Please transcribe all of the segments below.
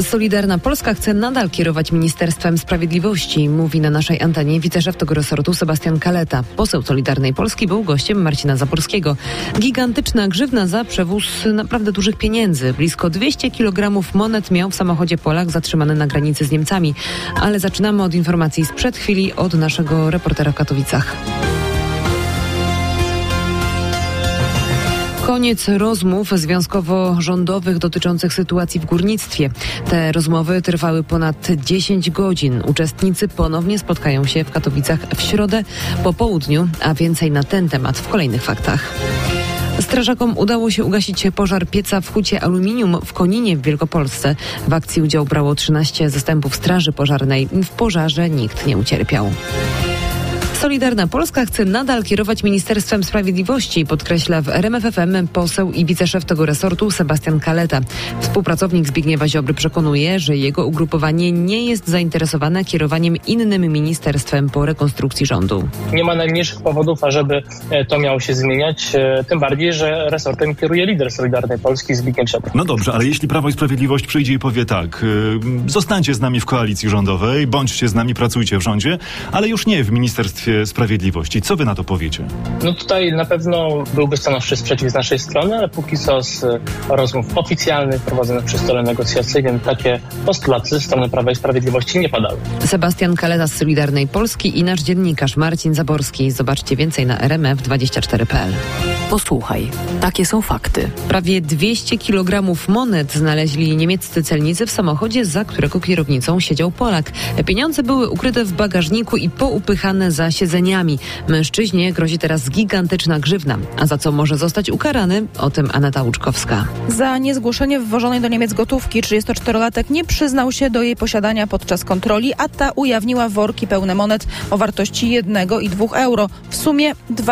Solidarna Polska chce nadal kierować Ministerstwem Sprawiedliwości, mówi na naszej antenie wiceszef tego resortu Sebastian Kaleta. Poseł Solidarnej Polski był gościem Marcina Zaborskiego. Gigantyczna grzywna za przewóz naprawdę dużych pieniędzy. Blisko 200 kg monet miał w samochodzie Polak zatrzymany na granicy z Niemcami. Ale zaczynamy od informacji sprzed chwili od naszego reportera w Katowicach. Koniec rozmów związkowo-rządowych dotyczących sytuacji w górnictwie. Te rozmowy trwały ponad 10 godzin. Uczestnicy ponownie spotkają się w Katowicach w środę po południu, a więcej na ten temat w kolejnych faktach. Strażakom udało się ugasić pożar pieca w hucie aluminium w Koninie w Wielkopolsce. W akcji udział brało 13 zastępów straży pożarnej. W pożarze nikt nie ucierpiał. Solidarna Polska chce nadal kierować Ministerstwem Sprawiedliwości, podkreśla w RMF FM poseł i wiceszef tego resortu Sebastian Kaleta. Współpracownik Zbigniewa Ziobry przekonuje, że jego ugrupowanie nie jest zainteresowane kierowaniem innym ministerstwem po rekonstrukcji rządu. Nie ma najmniejszych powodów, ażeby to miało się zmieniać, tym bardziej, że resortem kieruje lider Solidarnej Polski Zbigniew Ziobro. No dobrze, ale jeśli Prawo i Sprawiedliwość przyjdzie i powie tak, zostańcie z nami w koalicji rządowej, bądźcie z nami, pracujcie w rządzie, ale już nie w Ministerstwie Sprawiedliwości. Co wy na to powiecie? No tutaj na pewno byłby stanowczy sprzeciw z naszej strony, ale póki co z rozmów oficjalnych prowadzonych przy stole negocjacyjnym takie postulaty ze strony Prawa i Sprawiedliwości nie padały. Sebastian Kaleta z Solidarnej Polski i nasz dziennikarz Marcin Zaborski. Zobaczcie więcej na rmf24.pl. Posłuchaj, takie są fakty. Prawie 200 kg monet znaleźli niemieccy celnicy w samochodzie, za którego kierownicą siedział Polak. Pieniądze były ukryte w bagażniku i poupychane za siedzeniami. Mężczyźnie grozi teraz gigantyczna grzywna. A za co może zostać ukarany? O tym Aneta Łuczkowska. Za niezgłoszenie wwożonej do Niemiec gotówki 34-latek nie przyznał się do jej posiadania podczas kontroli, a ta ujawniła worki pełne monet o wartości 1 i 2 euro. W sumie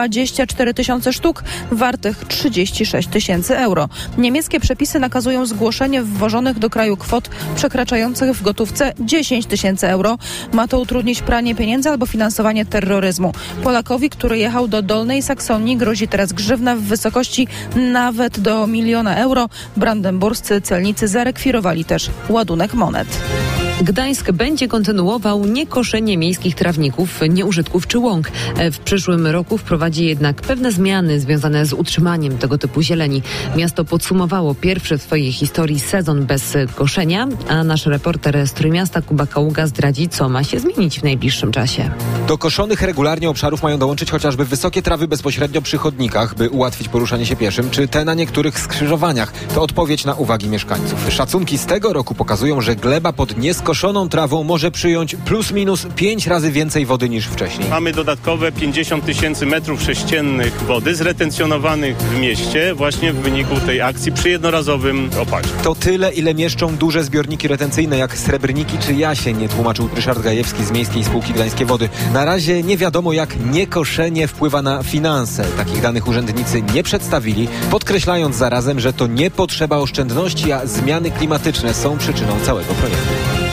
24 tysiące sztuk, wartych 36 tysięcy euro. Niemieckie przepisy nakazują zgłoszenie wwożonych do kraju kwot przekraczających w gotówce 10 tysięcy euro. Ma to utrudnić pranie pieniędzy albo finansowanie terroryzmu. Polakowi, który jechał do Dolnej Saksonii, grozi teraz grzywna w wysokości nawet do 1 miliona euro. Brandenburscy celnicy zarekwirowali też ładunek monet. Gdańsk będzie kontynuował niekoszenie miejskich trawników, nieużytków czy łąk. W przyszłym roku wprowadzi jednak pewne zmiany związane z utrzymaniem tego typu zieleni. Miasto podsumowało pierwszy w swojej historii sezon bez koszenia, a nasz reporter z Trójmiasta Kuba Kaługa zdradzi, co ma się zmienić w najbliższym czasie. Do koszonych regularnie obszarów mają dołączyć chociażby wysokie trawy bezpośrednio przy chodnikach, by ułatwić poruszanie się pieszym, czy te na niektórych skrzyżowaniach. To odpowiedź na uwagi mieszkańców. Szacunki z tego roku pokazują, że gleba pod nieskoszoną trawą może przyjąć plus minus 5 razy więcej wody niż wcześniej. Mamy dodatkowe 50 tysięcy metrów sześciennych wody zretencjonowanych w mieście właśnie w wyniku tej akcji przy jednorazowym opadzie. To tyle, ile mieszczą duże zbiorniki retencyjne jak Srebrniki czy Jasień, tłumaczył Ryszard Gajewski z Miejskiej Spółki Gdańskie Wody. Na razie nie wiadomo, jak niekoszenie wpływa na finanse. Takich danych urzędnicy nie przedstawili, podkreślając zarazem, że to nie potrzeba oszczędności, a zmiany klimatyczne są przyczyną całego projektu.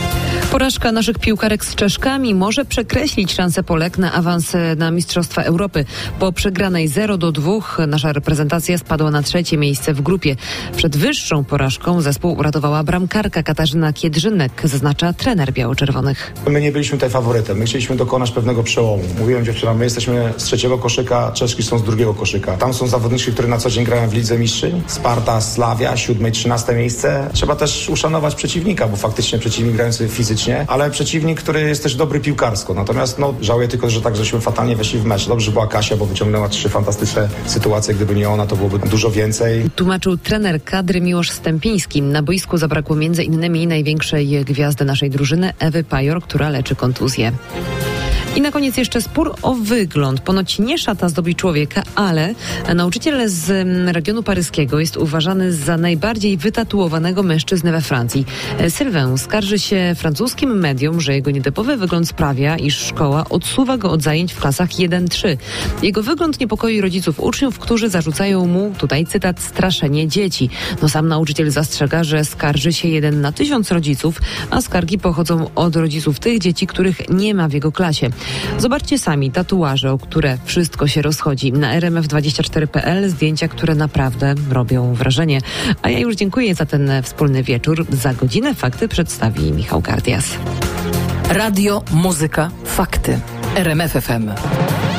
Porażka naszych piłkarek z Czeszkami może przekreślić szanse Polek na awans na Mistrzostwa Europy. Po przegranej 0-2 nasza reprezentacja spadła na 3. miejsce w grupie. Przed wyższą porażką zespół uratowała bramkarka Katarzyna Kiedrzynek, zaznacza trener biało-czerwonych. My nie byliśmy tutaj faworytem. My chcieliśmy dokonać pewnego przełomu. Mówiłem dziewczynom, my jesteśmy z 3. koszyka, Czeszki są z 2. koszyka. Tam są zawodnicy, którzy na co dzień grają w Lidze Mistrzyń. Sparta, Slavia, 7. 13. miejsce. Trzeba też uszanować przeciwnika, bo faktycznie przeciwnik grający fizycznie, ale przeciwnik, który jest też dobry piłkarsko. Natomiast żałuję tylko, że tak żeśmy fatalnie weszli w mecz. Dobrze była Kasia, bo wyciągnęła 3 fantastyczne sytuacje. Gdyby nie ona, to byłoby dużo więcej. Tłumaczył trener kadry Miłosz Stępiński. Na boisku zabrakło m.in. największej gwiazdy naszej drużyny, Ewy Pajor, która leczy kontuzję. I na koniec jeszcze spór o wygląd. Ponoć nie szata zdobi człowieka, ale nauczyciel z regionu paryskiego jest uważany za najbardziej wytatuowanego mężczyznę we Francji. Sylvain skarży się francuskim mediom, że jego nietypowy wygląd sprawia, iż szkoła odsuwa go od zajęć w klasach 1-3. Jego wygląd niepokoi rodziców uczniów, którzy zarzucają mu, tutaj cytat, straszenie dzieci. Sam nauczyciel zastrzega, że skarży się 1 na 1000 rodziców, a skargi pochodzą od rodziców tych dzieci, których nie ma w jego klasie. Zobaczcie sami tatuaże, o które wszystko się rozchodzi. Na rmf24.pl zdjęcia, które naprawdę robią wrażenie. A ja już dziękuję za ten wspólny wieczór. Za godzinę fakty przedstawi Michał Gardias. Radio, muzyka, fakty. RMF FM.